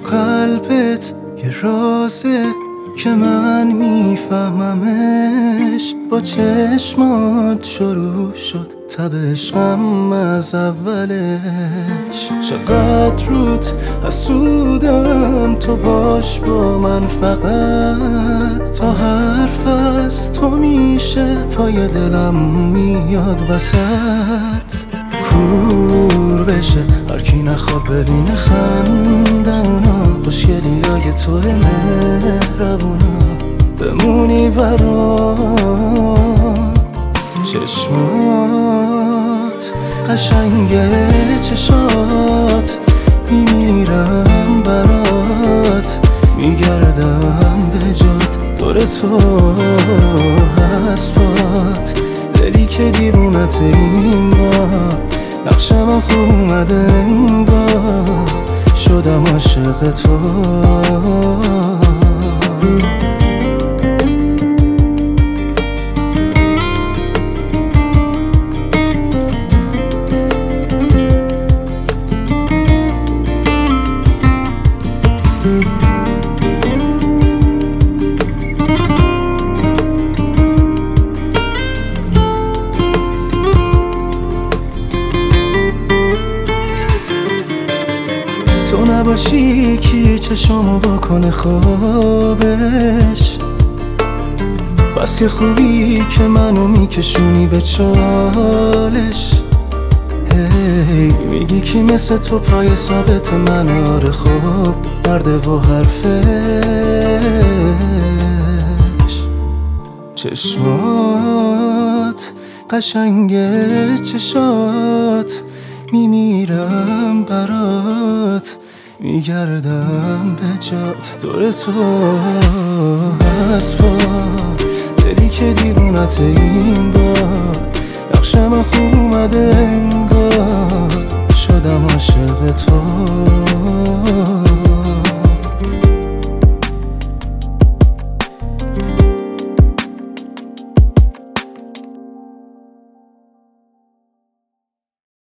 قلبت یه رازه که من میفهممش. با چشمات شروع شد تب عشقم از اولش. چقدر روت حسودم تو باش با من فقط، تا حرف از تو میشه پای دلم میاد وسط. کور بشه هرکی نخواد ببینه خندمونا، خوشگلی های توه مهربونا، بمونی برام. چشمات قشنگه چشات، میمیرم برات، میگردم به جات دور تو هست. دلی که دیوونت این بار، نقش من خوب اومده انگار، شدم عاشق تو. تو نباشی کی چشمو بکنه خوابش، بس که خوبی که منو میکشونی به چالش. هی میگی کی مثل تو پای ثابت من، آره خوب مرده و حرفش. چشمات قشنگه چشات، میمیرم برات، میگردم به جات دور تو هست. دلی که دیوونت این بار، نقش من خوب اومده انگار، شدم عاشق تو.